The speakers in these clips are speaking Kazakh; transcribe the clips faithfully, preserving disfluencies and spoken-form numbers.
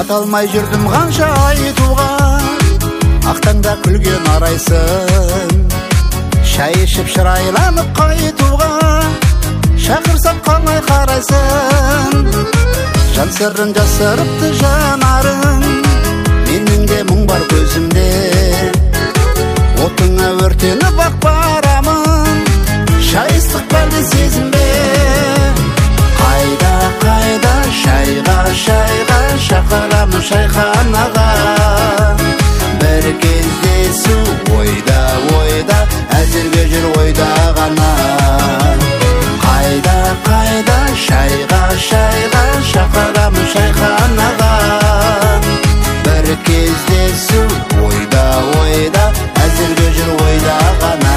бата алмай жүрдім қанша айтуға, ақтаңда күлген арайсың, шай ішіп шырайланып қайтуға, шақырсам қалмай қарайсың. Жан сырын жасырыпты жанарың, менің де мұң бар көзімде, отыңа өртеніп ақ барамын, шай ыстық бәрді сезінбе. Қайда қайда шайға шайға шақырамын шайханаға, бір кездесу ойда ойда, әзірге жүр ойда ғана. Қайда қайда шайға шайға шақырамын шайханаға, бір кездесу ойда ойда, әзірге жүр ойда ғана.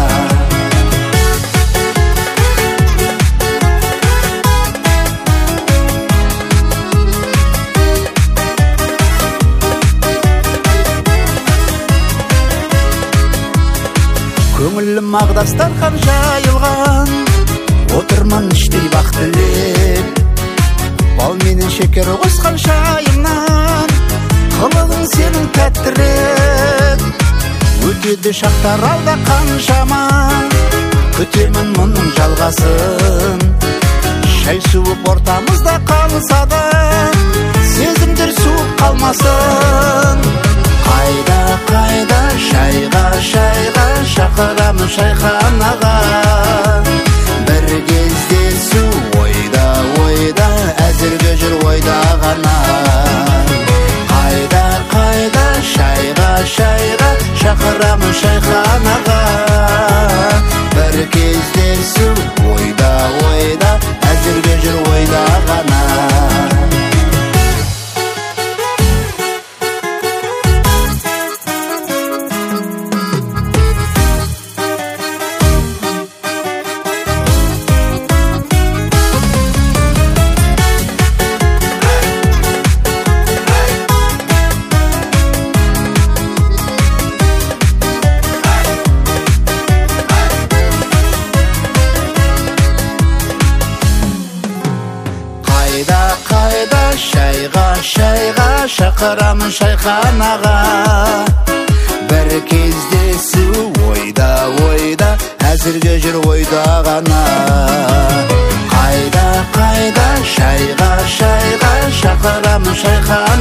Көңілім ағдастархан жайылған, отырман іштей бақ тілеп, бал менен шекер қосқан шайымнан, қылығың сенің тәттірек. Өтеді шақтар алда қаншама, күтемін мұның жалғасын. Шай суып ортамызда қалса да, сезімдер суып қалмасын. Қайда қайда шайға шайға шақырамын шайханаға, бір кездесу ойда ойда, әзірге жүр ойда ғана. Қайда қайда шайға шайға шақырамын шайханаға, бір кездесу ойда ойда, әзірге жүр ойда ғана. Шайға шайға шақырамын шайханаға, бір кездесу ойда ойда, әзірге жүр ойда ғана. Қайда қайда шайға шайға шақырамын шайханаға,